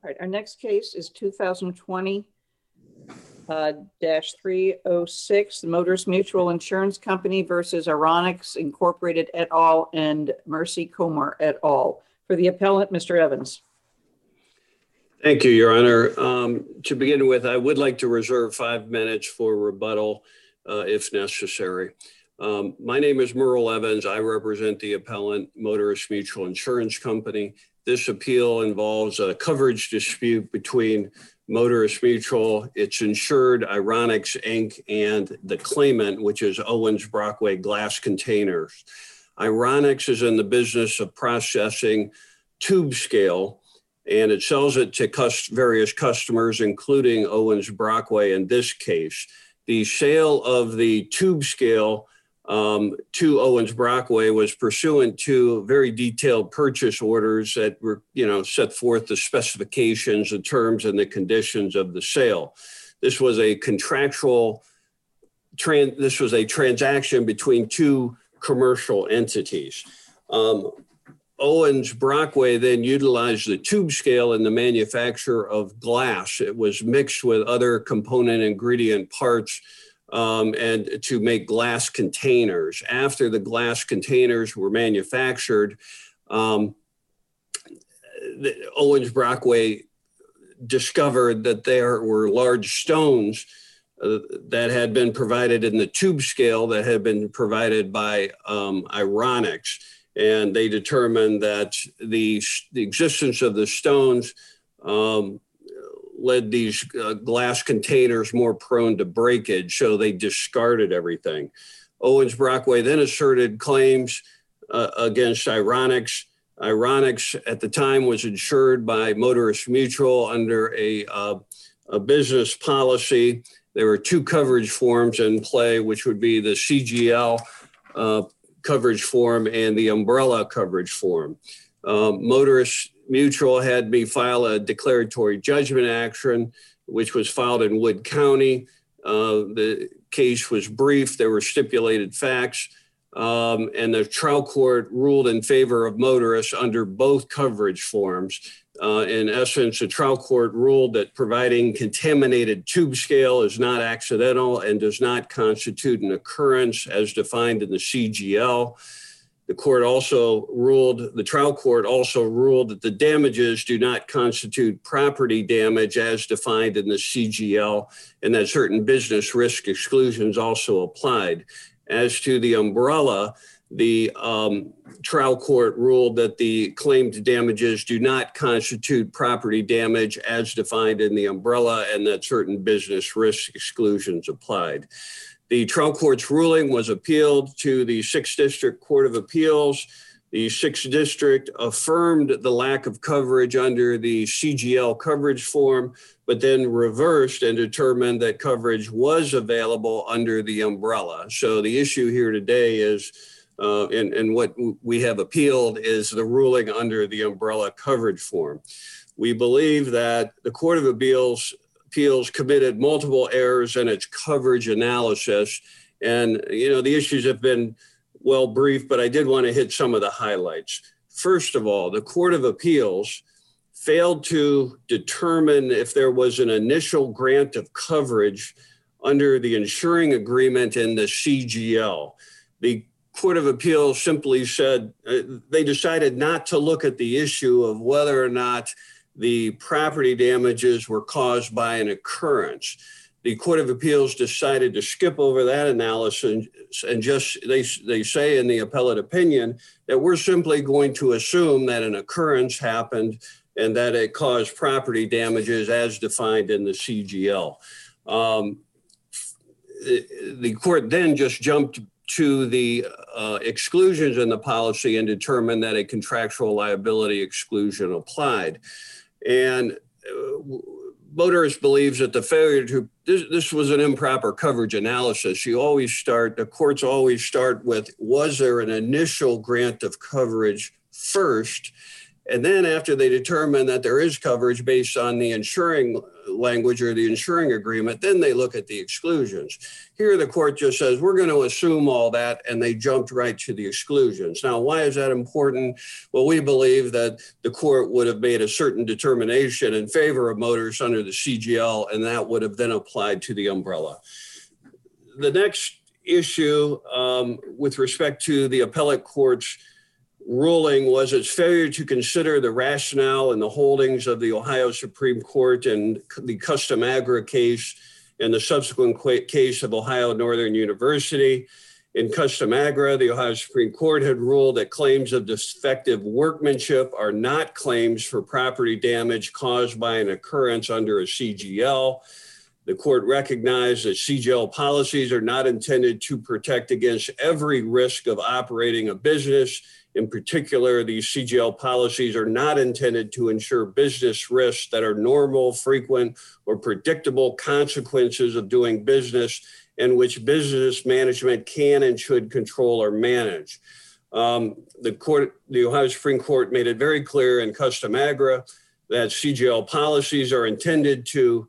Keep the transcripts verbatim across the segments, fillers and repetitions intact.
All right, our next case is two thousand twenty uh, dash three oh six, the Motorist Mutual Insurance Company versus Aronix Incorporated et al. And Mercy Comer et al. For the appellant, Mister Evans. Thank you, Your Honor. Um, to begin with, I would like to reserve five minutes for rebuttal uh, if necessary. Um, my name is Merle Evans. I represent the appellant Motorist Mutual Insurance Company. This appeal involves a coverage dispute between Motorist Mutual, its insured Aronix Incorporated, and the claimant, which is Owens Brockway Glass Containers. Aronix is in the business of processing tube scale, and it sells it to cus- various customers, including Owens Brockway in this case. The sale of the tube scale um, to Owens Brockway was pursuant to very detailed purchase orders that were, you know, set forth the specifications, the terms, and the conditions of the sale. This was a contractual, tran- this was a transaction between two commercial entities. Um, Owens Brockway then utilized the tube scale in the manufacture of glass. It was mixed with other component ingredient parts um, and to make glass containers. After the glass containers were manufactured, um, the, Owens Brockway discovered that there were large stones uh, that had been provided in the tube scale that had been provided by um, Aronix. And they determined that the, the existence of the stones um, led these uh, glass containers more prone to breakage, so they discarded everything. Owens Brockway then asserted claims uh, against Aronix. Aronix at the time was insured by Motorist Mutual under a, uh, a business policy. There were two coverage forms in play, which would be the C G L uh, coverage form and the umbrella coverage form. Um, Motorist Mutual had me file a declaratory judgment action, which was filed in Wood County. Uh, the case was brief. There were stipulated facts, um, and the trial court ruled in favor of motorists under both coverage forms. Uh, in essence, the trial court ruled that providing contaminated tube scale is not accidental and does not constitute an occurrence as defined in the C G L. The court also ruled, the trial court also ruled that the damages do not constitute property damage as defined in the C G L, and that certain business risk exclusions also applied. As to the umbrella, the um, trial court ruled that the claimed damages do not constitute property damage as defined in the umbrella, and that certain business risk exclusions applied. The trial court's ruling was appealed to the Sixth District Court of Appeals. The Sixth District affirmed the lack of coverage under the C G L coverage form, but then reversed and determined that coverage was available under the umbrella. So the issue here today is, uh, and, and what we have appealed is the ruling under the umbrella coverage form. We believe that the Court of Appeals Appeals committed multiple errors in its coverage analysis. And, you know, the issues have been well briefed, but I did want to hit some of the highlights. First of all, the Court of Appeals failed to determine if there was an initial grant of coverage under the insuring agreement in the C G L. The Court of Appeals simply said uh, they decided not to look at the issue of whether or not the property damages were caused by an occurrence. The Court of Appeals decided to skip over that analysis and just, they, they say in the appellate opinion that we're simply going to assume that an occurrence happened and that it caused property damages as defined in the C G L. Um, the court then just jumped to the uh, exclusions in the policy and determined that a contractual liability exclusion applied. And uh, motorist believes that the failure to, this, this was an improper coverage analysis. You always start, the courts always start with, was there an initial grant of coverage first? And then after they determine that there is coverage based on the insuring language or the insuring agreement, then they look at the exclusions. Here, the court just says, we're going to assume all that, and they jumped right to the exclusions. Now, why is that important? Well, we believe that the court would have made a certain determination in favor of motors under the C G L, and that would have then applied to the umbrella. The next issue um, with respect to the appellate court's ruling was its failure to consider the rationale and the holdings of the Ohio Supreme Court and the Custom Agra case and the subsequent case of Ohio Northern University. In Custom Agra, the Ohio Supreme Court had ruled that claims of defective workmanship are not claims for property damage caused by an occurrence under a C G L. The court recognized that C G L policies are not intended to protect against every risk of operating a business. In particular, these C G L policies are not intended to ensure business risks that are normal, frequent, or predictable consequences of doing business and which business management can and should control or manage. Um, the court, the Ohio Supreme Court made it very clear in Custom Agra that C G L policies are intended to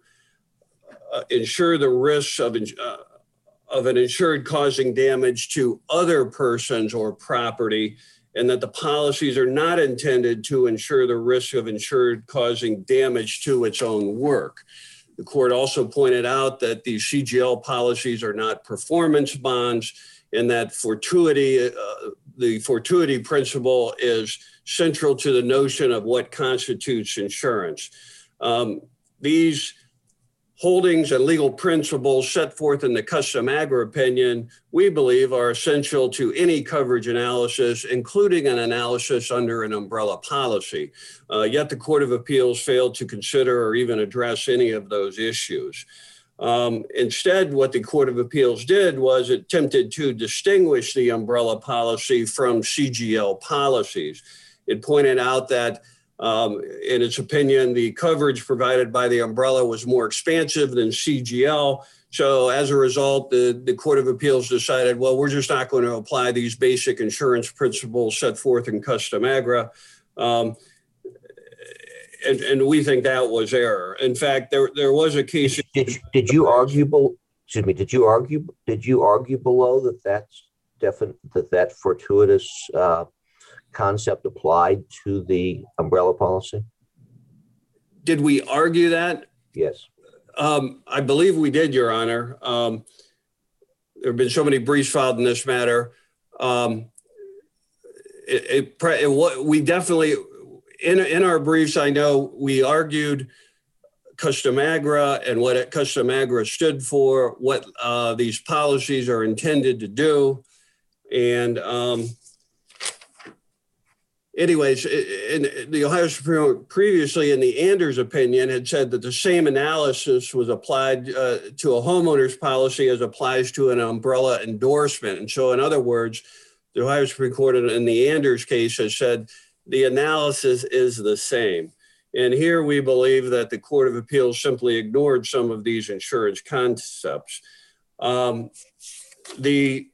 uh, ensure the risks of, uh, of an insured causing damage to other persons or property, and that the policies are not intended to ensure the risk of insured causing damage to its own work. The court also pointed out that the C G L policies are not performance bonds, and that fortuity, uh, the fortuity principle is central to the notion of what constitutes insurance. Um, these holdings and legal principles set forth in the Custom Agra opinion, we believe, are essential to any coverage analysis, including an analysis under an umbrella policy. Uh, yet the Court of Appeals failed to consider or even address any of those issues. Um, instead, what the Court of Appeals did was it attempted to distinguish the umbrella policy from C G L policies. It pointed out that Um, in its opinion, the coverage provided by the umbrella was more expansive than C G L. So as a result, the, the Court of Appeals decided, well, we're just not going to apply these basic insurance principles set forth in Custom Agra. Um, and, and we think that was error. In fact, there, there was a case. Did, did, did you argue, excuse me, did you argue, did you argue below that that's definite, that that fortuitous uh, concept applied to the umbrella policy? Did we argue that? Yes. Um, I believe we did, Your Honor. Um, there have been so many briefs filed in this matter. Um, it, it, it, it, we definitely, in, in our briefs, I know we argued Custom Agra and what it, Custom Agra stood for, what uh, these policies are intended to do. And um, anyways, in the Ohio Supreme Court previously, in the Anders opinion, had said that the same analysis was applied uh, to a homeowner's policy as applies to an umbrella endorsement. And so, in other words, the Ohio Supreme Court in the Anders case has said the analysis is the same. And here we believe that the Court of Appeals simply ignored some of these insurance concepts. Um, the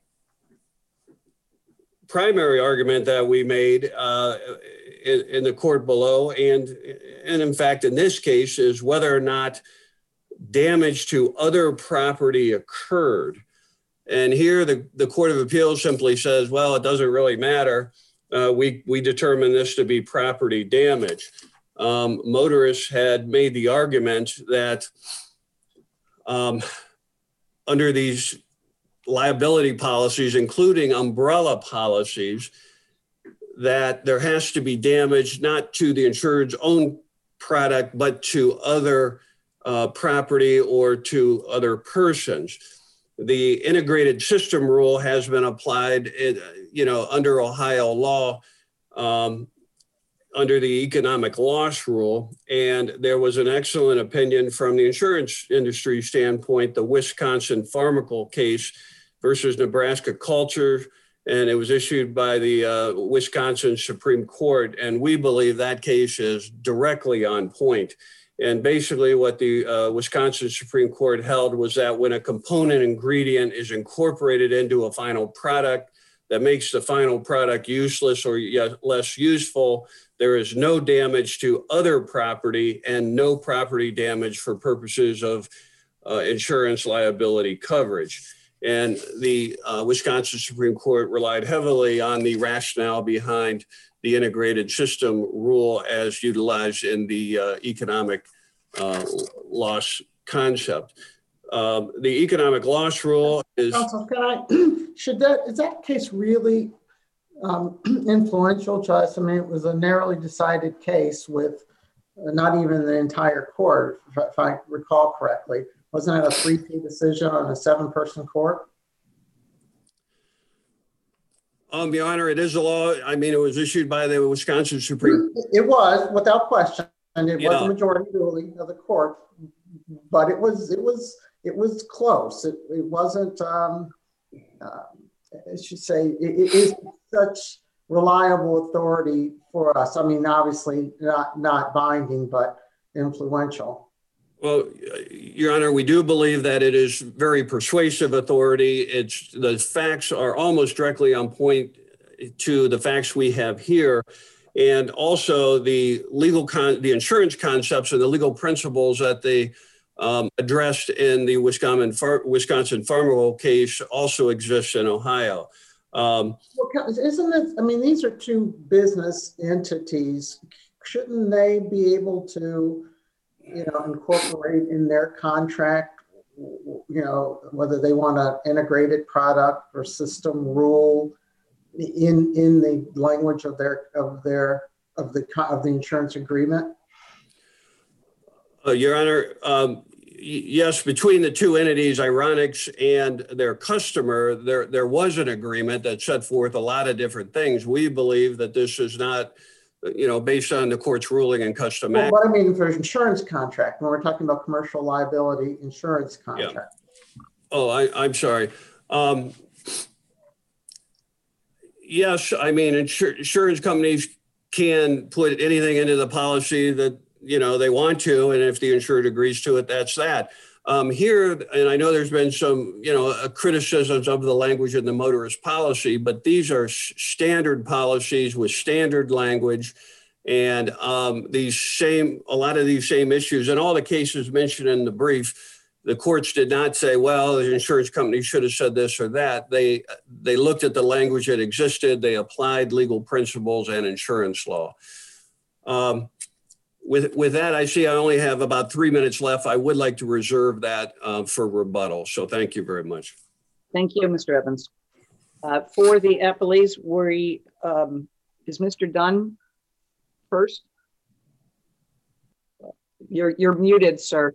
primary argument that we made uh, in, in the court below, and, and in fact, in this case, is whether or not damage to other property occurred. And here the, the Court of Appeals simply says, well, it doesn't really matter. Uh, we, we determine this to be property damage. Um, motorists had made the argument that um, under these liability policies, including umbrella policies, that there has to be damage not to the insured's own product, but to other uh, property or to other persons. The integrated system rule has been applied, in, you know, under Ohio law, um, under the economic loss rule. And there was an excellent opinion from the insurance industry standpoint, the Wisconsin Pharmacal case versus Nebraska Culture, and it was issued by the uh, Wisconsin Supreme Court. And we believe that case is directly on point. And basically what the uh, Wisconsin Supreme Court held was that when a component ingredient is incorporated into a final product, that makes the final product useless or yet less useful. There is no damage to other property and no property damage for purposes of uh, insurance liability coverage. And the uh, Wisconsin Supreme Court relied heavily on the rationale behind the integrated system rule as utilized in the uh, economic uh, loss concept. Um, the economic loss rule is— Counsel, can I, should that, is that case really um, influential to us? I mean, it was a narrowly decided case with uh, not even the entire court, if, if I recall correctly. Wasn't it a three two decision on a seven person court? Um, Your Honor, it is a law. I mean, it was issued by the Wisconsin Supreme Court. It was, without question, and it Yeah. was a majority ruling of the court, but it was, it was, it was close. It, it wasn't, um, uh, I should say, it, it is such reliable authority for us. I mean, obviously not, not binding, but influential. Well, Your Honor, we do believe that it is very persuasive authority. It's, the facts are almost directly on point to the facts we have here. And also the legal, con the insurance concepts and the legal principles that they um, addressed in the Wisconsin, Far Wisconsin Farmable case also exists in Ohio. Um, Well, isn't it, I mean, these are two business entities. Shouldn't they be able to, you know, incorporate in their contract, you know, whether they want an integrated product or system rule in in the language of their of their of the of the insurance agreement? uh, Your Honor, um, yes, between the two entities, Ironics and their customer, there there was an agreement that set forth a lot of different things. We believe that this is not, you know, based on the court's ruling and custom Well, act. what I mean for insurance contract, when we're talking about commercial liability insurance contract. Yeah. Oh, I, I'm sorry. Um, yes, I mean, insur insurance companies can put anything into the policy that, you know, they want to, and if the insured agrees to it, that's that. Um, here, and I know there's been some, you know, uh, criticisms of the language in the motorist policy, but these are standard policies with standard language, and um, these same, a lot of these same issues, and all the cases mentioned in the brief, the courts did not say, well, the insurance company should have said this or that. They, they looked at the language that existed, they applied legal principles and insurance law. Um, With, with that, I see I only have about three minutes left. I would like to reserve that uh, for rebuttal. So thank you very much. Thank you, Mister Evans. Uh, for the appellees, we, um, is Mister Dunn first? You're, you're muted, sir.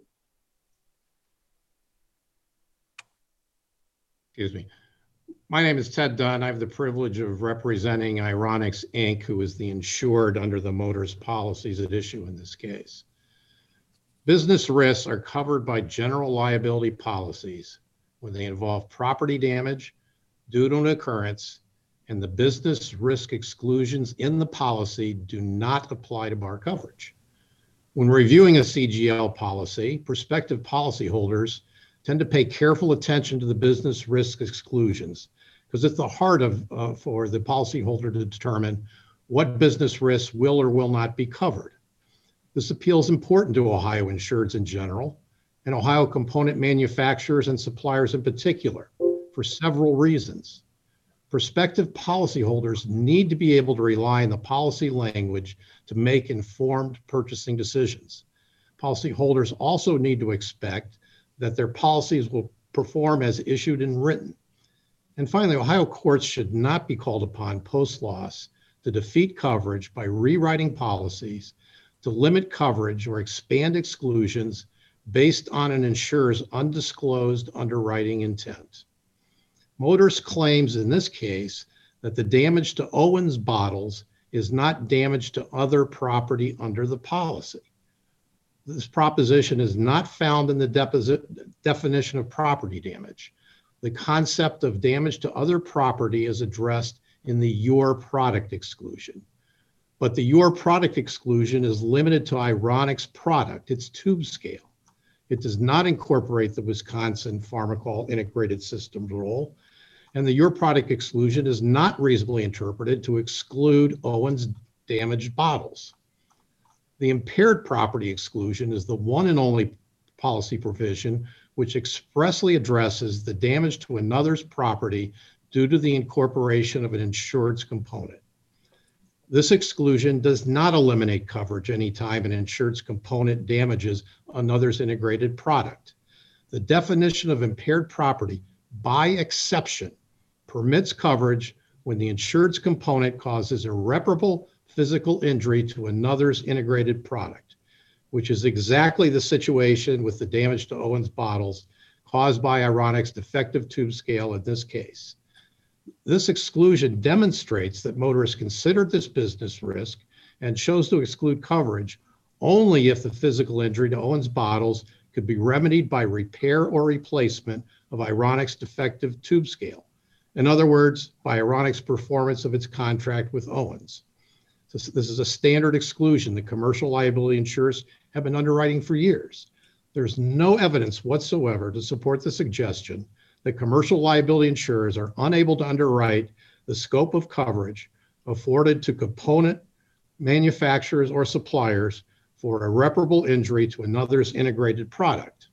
Excuse me. My name is Ted Dunn. I have the privilege of representing Ironics, Incorporated, who is the insured under the motorist policies at issue in this case. Business risks are covered by general liability policies when they involve property damage due to an occurrence, and the business risk exclusions in the policy do not apply to bar coverage. When reviewing a C G L policy, prospective policyholders tend to pay careful attention to the business risk exclusions, because it's the heart of uh, for the policyholder to determine what business risks will or will not be covered. This appeal is important to Ohio insureds in general, and Ohio component manufacturers and suppliers in particular, for several reasons. Prospective policyholders need to be able to rely on the policy language to make informed purchasing decisions. Policyholders also need to expect that their policies will perform as issued and written. And finally, Ohio courts should not be called upon post-loss to defeat coverage by rewriting policies to limit coverage or expand exclusions based on an insurer's undisclosed underwriting intent. Motorist claims in this case that the damage to Owens bottles is not damage to other property under the policy. This proposition is not found in the definition of property damage. The concept of damage to other property is addressed in the your product exclusion. But the your product exclusion is limited to Ironics product, its tube scale. It does not incorporate the Wisconsin Pharmacol integrated system rule. and the your product exclusion is not reasonably interpreted to exclude Owens damaged bottles. The impaired property exclusion is the one and only policy provision which expressly addresses the damage to another's property due to the incorporation of an insured's component. This exclusion does not eliminate coverage anytime an insured's component damages another's integrated product. The definition of impaired property, by exception, permits coverage when the insured's component causes irreparable physical injury to another's integrated product, which is exactly the situation with the damage to Owens bottles caused by Ironics defective tube scale in this case. This exclusion demonstrates that motorists considered this business risk and chose to exclude coverage only if the physical injury to Owens bottles could be remedied by repair or replacement of Ironics defective tube scale. In other words, by Ironics performance of its contract with Owens. This, this is a standard exclusion that commercial liability insurers have been underwriting for years. There's no evidence whatsoever to support the suggestion that commercial liability insurers are unable to underwrite the scope of coverage afforded to component manufacturers or suppliers for irreparable injury to another's integrated product.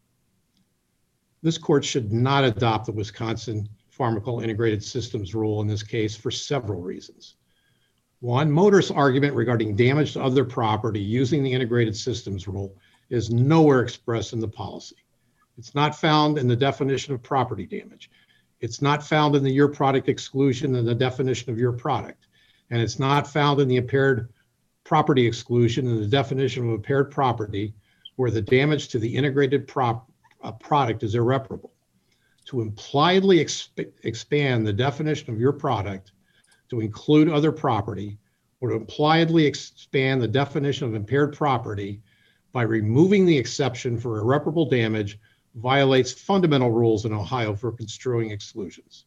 This court should not adopt the Wisconsin Pharmacal Integrated Systems rule in this case for several reasons. One, motorists' argument regarding damage to other property using the integrated systems rule is nowhere expressed in the policy. It's not found in the definition of property damage. It's not found in the your product exclusion in the definition of your product. And it's not found in the impaired property exclusion in the definition of impaired property where the damage to the integrated prop, uh, product is irreparable. To impliedly exp expand the definition of your product to include other property, or to impliedly expand the definition of impaired property by removing the exception for irreparable damage violates fundamental rules in Ohio for construing exclusions.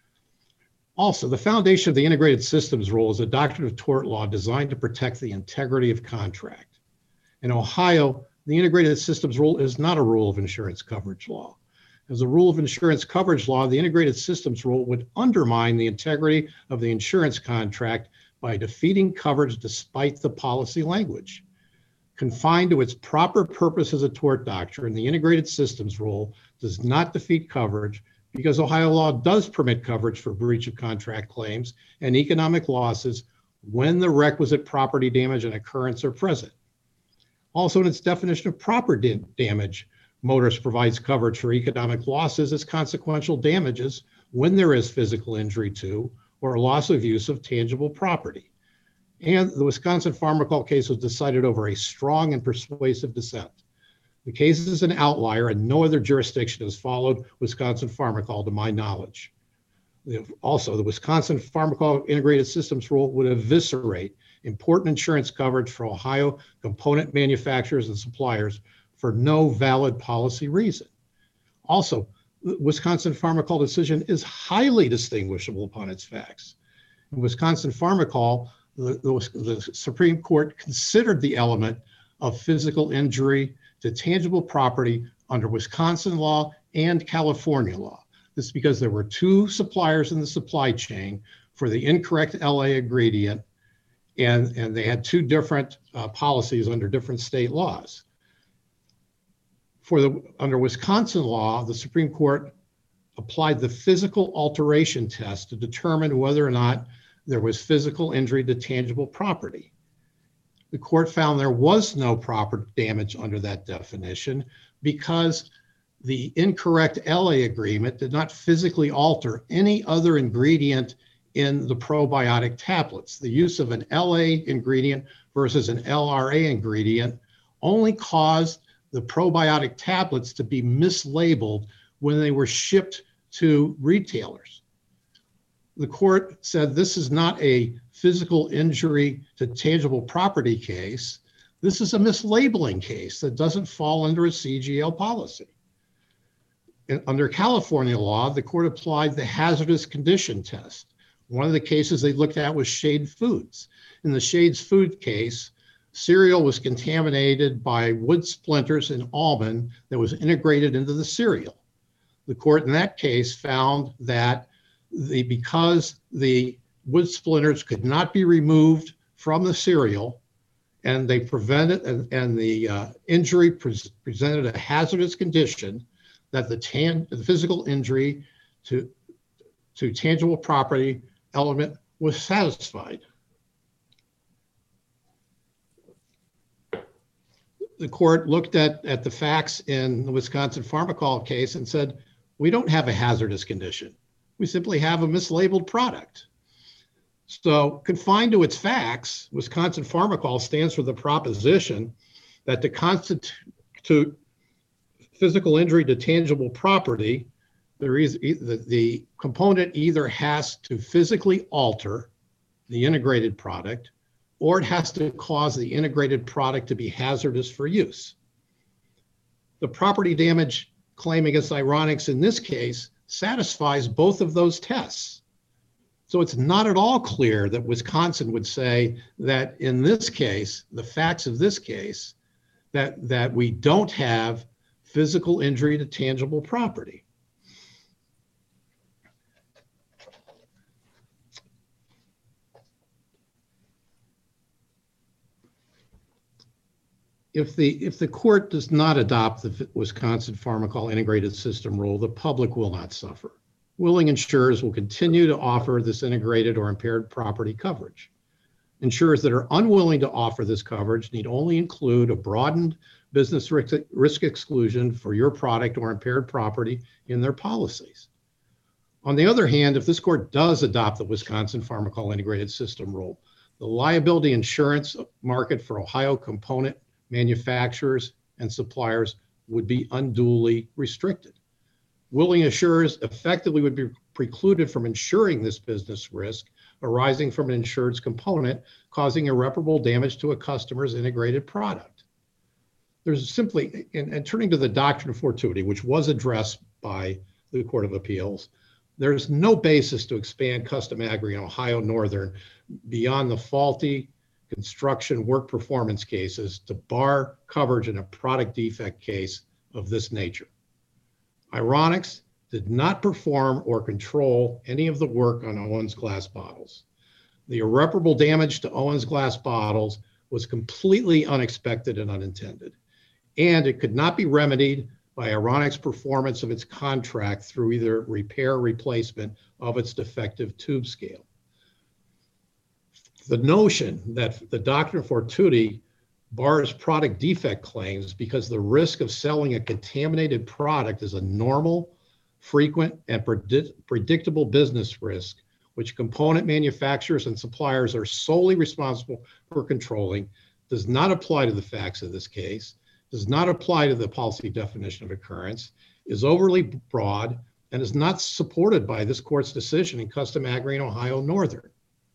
Also, the foundation of the integrated systems rule is a doctrine of tort law designed to protect the integrity of contract. In Ohio, the integrated systems rule is not a rule of insurance coverage law. As a rule of insurance coverage law, the integrated systems rule would undermine the integrity of the insurance contract by defeating coverage despite the policy language. Confined to its proper purpose as a tort doctrine, the integrated systems rule does not defeat coverage because Ohio law does permit coverage for breach of contract claims and economic losses when the requisite property damage and occurrence are present. Also, in its definition of property damage, motorist provides coverage for economic losses as consequential damages when there is physical injury to or loss of use of tangible property. And the Wisconsin Pharmacal case was decided over a strong and persuasive dissent. The case is an outlier and no other jurisdiction has followed Wisconsin Pharmacal to my knowledge. Also, the Wisconsin Pharmacal Integrated Systems rule would eviscerate important insurance coverage for Ohio component manufacturers and suppliers for no valid policy reason. Also, the Wisconsin Pharmacal decision is highly distinguishable upon its facts. In Wisconsin Pharmacal, the, the, the Supreme Court considered the element of physical injury to tangible property under Wisconsin law and California law. This is because there were two suppliers in the supply chain for the incorrect L A ingredient, and, and they had two different uh, policies under different state laws. For the, under Wisconsin law, the Supreme Court applied the physical alteration test to determine whether or not there was physical injury to tangible property. The court found there was no property damage under that definition because the incorrect L A agreement did not physically alter any other ingredient in the probiotic tablets. The use of an L A ingredient versus an L R A ingredient only caused the probiotic tablets to be mislabeled when they were shipped to retailers. The court said this is not a physical injury to tangible property case. This is a mislabeling case that doesn't fall under a C G L policy. And under California law, the court applied the hazardous condition test. One of the cases they looked at was Shade Foods. In the Shade's Food case, cereal was contaminated by wood splinters in almond that was integrated into the cereal. The court in that case found that the, because the wood splinters could not be removed from the cereal, and they prevented, and, and the uh, injury pre presented a hazardous condition, that the, tan the physical injury to, to tangible property element was satisfied. The court looked at, at the facts in the Wisconsin Pharmacol case and said, we don't have a hazardous condition. We simply have a mislabeled product. So confined to its facts, Wisconsin Pharmacol stands for the proposition that to constitute physical injury to tangible property, there is, the, the component either has to physically alter the integrated product, or it has to cause the integrated product to be hazardous for use. The property damage claim against Ironics in this case satisfies both of those tests. So it's not at all clear that Wisconsin would say that in this case, the facts of this case, that, that we don't have physical injury to tangible property. If the, if the court does not adopt the Wisconsin Pharmacol integrated system rule, the public will not suffer. Willing insurers will continue to offer this integrated or impaired property coverage. Insurers that are unwilling to offer this coverage need only include a broadened business risk, risk exclusion for your product or impaired property in their policies. On the other hand, if this court does adopt the Wisconsin Pharmacol integrated system rule, the liability insurance market for Ohio component manufacturers and suppliers would be unduly restricted. Willing insurers effectively would be precluded from insuring this business risk arising from an insured's component, causing irreparable damage to a customer's integrated product. There's simply, and, and turning to the doctrine of fortuity, which was addressed by the Court of Appeals, there's no basis to expand custom agri in Ohio Northern beyond the faulty construction work performance cases to bar coverage in a product defect case of this nature. Ironics did not perform or control any of the work on Owens glass bottles. The irreparable damage to Owens glass bottles was completely unexpected and unintended, and it could not be remedied by Ironics' performance of its contract through either repair or replacement of its defective tube scale. The notion that the doctrine of fortuity bars product defect claims because the risk of selling a contaminated product is a normal, frequent, and predict predictable business risk, which component manufacturers and suppliers are solely responsible for controlling, does not apply to the facts of this case, does not apply to the policy definition of occurrence, is overly broad, and is not supported by this court's decision in Custom Agri in Ohio Northern.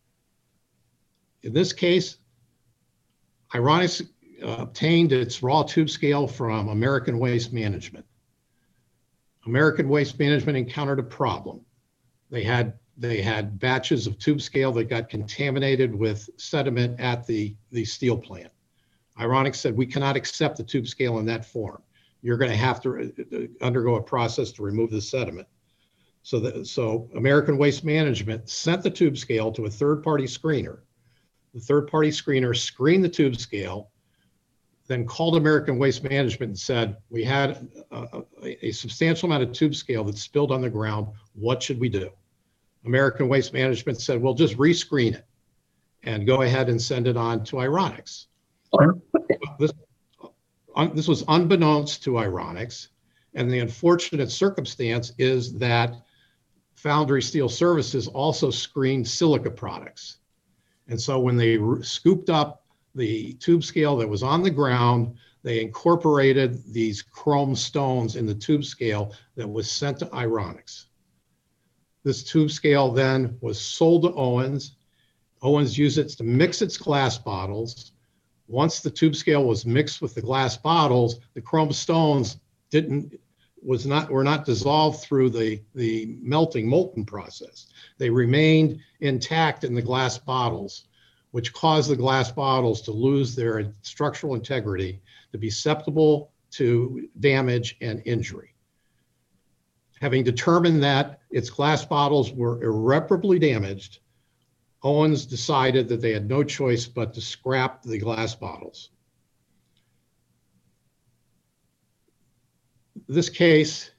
In this case, Ironics uh, obtained its raw tube scale from American Waste Management. American Waste Management encountered a problem. They had, they had batches of tube scale that got contaminated with sediment at the, the steel plant. Ironics said, we cannot accept the tube scale in that form. You're going to have to undergo a process to remove the sediment. So, that, so American Waste Management sent the tube scale to a third-party screener. The third-party screener screened the tube scale, then called American Waste Management and said, we had a, a, a substantial amount of tube scale that spilled on the ground. What should we do? American Waste Management said, well, just rescreen it and go ahead and send it on to Ironics. This, un, this was unbeknownst to Ironics, and the unfortunate circumstance is that Foundry Steel Services also screened silica products. And so when they scooped up the tube scale that was on the ground, they incorporated these chrome stones in the tube scale that was sent to Ironics. This tube scale then was sold to Owens. Owens used it to mix its glass bottles. Once the tube scale was mixed with the glass bottles, the chrome stones didn't, was not, were not dissolved through the, the melting molten process. They remained intact in the glass bottles, which caused the glass bottles to lose their structural integrity, to be susceptible to damage and injury. Having determined that its glass bottles were irreparably damaged, Owens decided that they had no choice but to scrap the glass bottles. This case,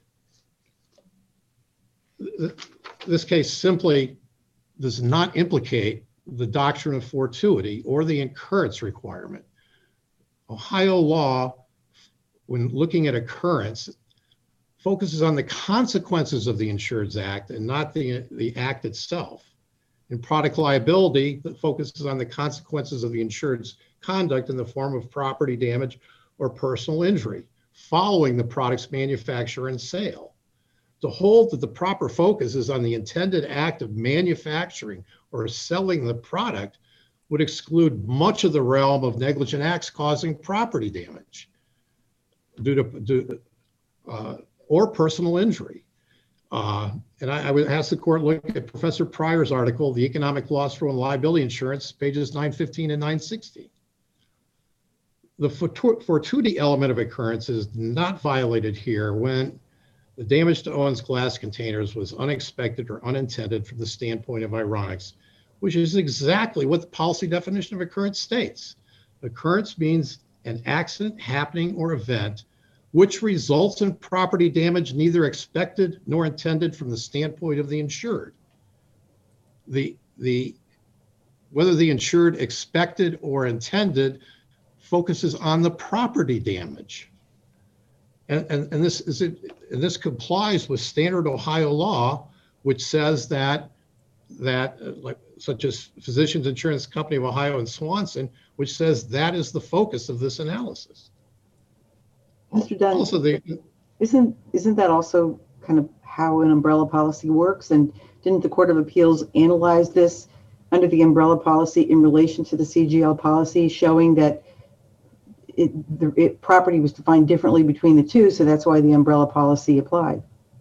this case simply does not implicate the doctrine of fortuity or the incurrence requirement. Ohio law, when looking at occurrence, focuses on the consequences of the Insurance Act and not the, the act itself. In product liability, that focuses on the consequences of the insured's conduct in the form of property damage or personal injury following the product's manufacture and sale. To hold that the proper focus is on the intended act of manufacturing or selling the product would exclude much of the realm of negligent acts causing property damage due to, due, uh, or personal injury. Uh, and I, I would ask the court look at Professor Pryor's article, The Economic Loss Rule and Liability Insurance, pages nine fifteen and nine sixteen. The fortuity element of occurrence is not violated here when the damage to Owens glass containers was unexpected or unintended from the standpoint of Ironics, which is exactly what the policy definition of occurrence states. Occurrence means an accident, happening, or event which results in property damage neither expected nor intended from the standpoint of the insured. The, the, whether the insured expected or intended focuses on the property damage. And, and, and, this is it, and this complies with standard Ohio law, which says that, that uh, like, such as Physicians Insurance Company of Ohio and Swanson, which says that is the focus of this analysis. Mister Dunn, Also, the, isn't isn't that also kind of how an umbrella policy works? And didn't the Court of Appeals analyze this under the umbrella policy in relation to the C G L policy, showing that it, the it, property was defined differently between the two, so that's why the umbrella policy applied?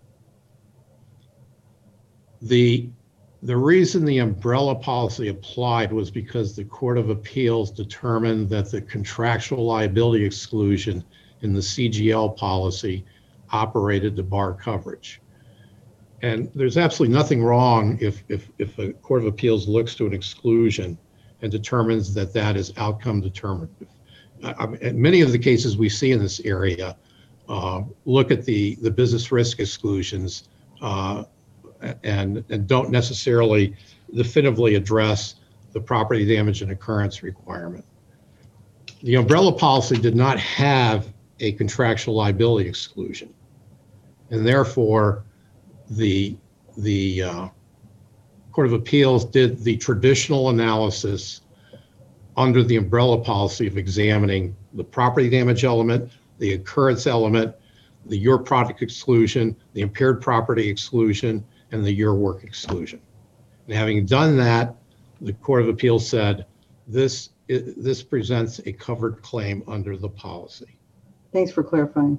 The the reason the umbrella policy applied was because the Court of Appeals determined that the contractual liability exclusion in the C G L policy operated to bar coverage. And there's absolutely nothing wrong if, if, if a Court of Appeals looks to an exclusion and determines that that is outcome determinative. I, I, many of the cases we see in this area uh, look at the, the business risk exclusions uh, and, and don't necessarily definitively address the property damage and occurrence requirement. The umbrella policy did not have a contractual liability exclusion, and therefore the the uh, Court of Appeals did the traditional analysis under the umbrella policy of examining the property damage element, the occurrence element, the your product exclusion, the impaired property exclusion, and the your work exclusion. And having done that, the Court of Appeals said this this presents a covered claim under the policy. Thanks for clarifying.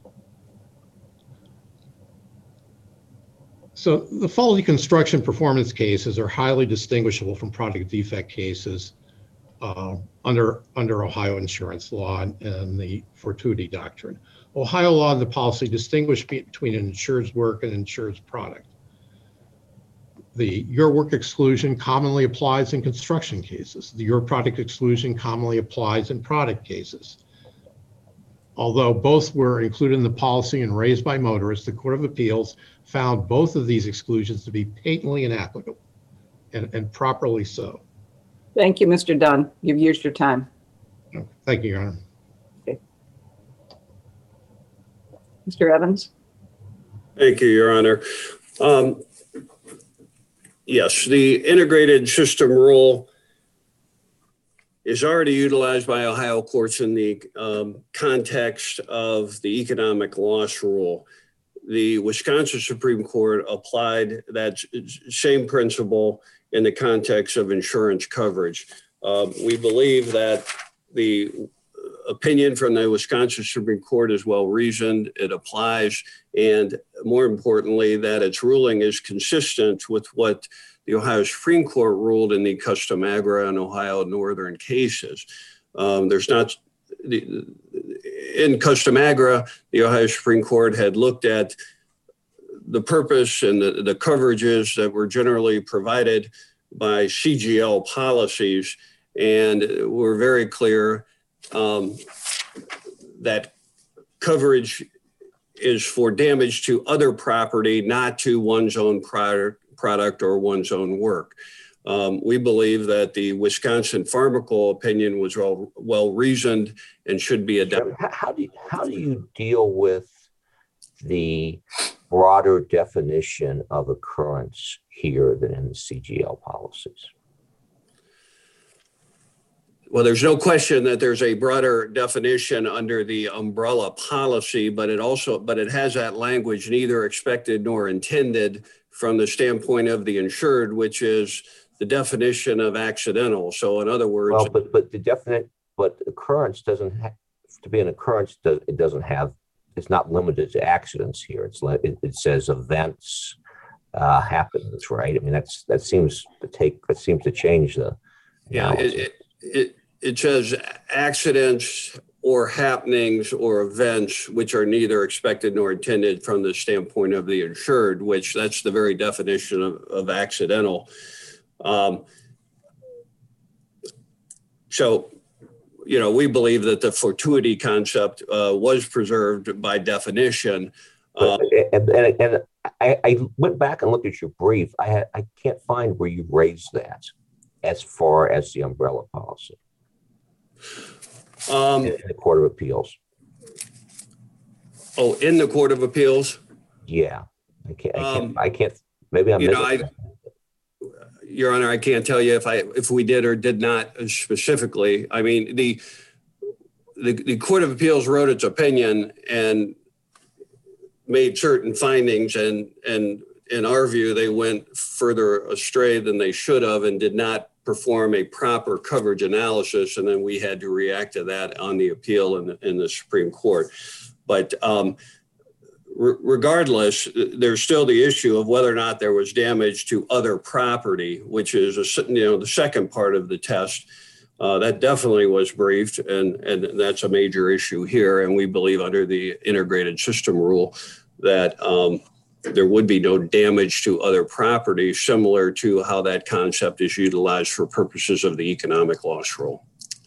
So the faulty construction performance cases are highly distinguishable from product defect cases uh, under, under Ohio insurance law and, and the fortuity doctrine. Ohio law and the policy distinguish between an insured's work and an insured's product. The your work exclusion commonly applies in construction cases. The your product exclusion commonly applies in product cases. Although both were included in the policy and raised by motorists, the Court of Appeals found both of these exclusions to be patently inapplicable, and, and properly so. Thank you, Mister Dunn. You've used your time. Thank you, Your Honor. Okay. Mister Evans? Thank you, Your Honor. Um, yes, the integrated system rule is already utilized by Ohio courts in the um, context of the economic loss rule. The Wisconsin Supreme Court applied that same principle in the context of insurance coverage. Uh, we believe that the opinion from the Wisconsin Supreme Court is well reasoned, it applies, and more importantly, that its ruling is consistent with what the Ohio Supreme Court ruled in the Custom Agra and Ohio Northern cases. Um, there's not, the, in Custom Agra, the Ohio Supreme Court had looked at the purpose and the, the coverages that were generally provided by C G L policies. And we're very clear um, that coverage is for damage to other property, not to one's own product, product or one's own work. Um, we believe that the Wisconsin Pharmacal opinion was well, well reasoned and should be adopted. How, how do you, how do you deal with the broader definition of occurrence here than in the C G L policies? Well, there's no question that there's a broader definition under the umbrella policy, but it also, but it has that language neither expected nor intended from the standpoint of the insured, which is the definition of accidental. So in other words, well, but but the definite, but occurrence doesn't have to be an occurrence. Does it doesn't have? It's not limited to accidents here. It's like it, it says events, uh, happens, right? I mean, that's that seems to take that seems to change the. Yeah, it, it it it says accidents or happenings or events which are neither expected nor intended from the standpoint of the insured, which that's the very definition of, of accidental. Um, so, you know, we believe that the fortuity concept uh, was preserved by definition. But, Um, and and, and I, I went back and looked at your brief. I had, I can't find where you raised that as far as the umbrella policy um, in, in the Court of Appeals. oh, in the Court of Appeals, Yeah, I can't. I can't. Um, I can't maybe I'm. you know, missing I- Your Honor, I can't tell you if I if we did or did not specifically. I mean, the the, the Court of Appeals wrote its opinion and made certain findings, and and in our view, they went further astray than they should have and did not perform a proper coverage analysis. And then we had to react to that on the appeal in the, in the Supreme Court. But um, re- regardless, there's still the issue of whether or not there was damage to other property, which is a, you know the second part of the test. Uh, that definitely was briefed, and, and that's a major issue here. And we believe under the integrated system rule that um, there would be no damage to other property, similar to how that concept is utilized for purposes of the economic loss rule.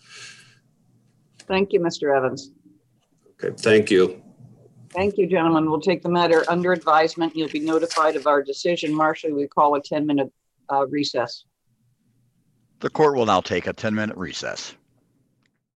Thank you, Mister Evans. Okay, thank you. Thank you, gentlemen. We'll take the matter under advisement. You'll be notified of our decision. Marshall, we call a ten minute uh, recess. The court will now take a ten minute recess.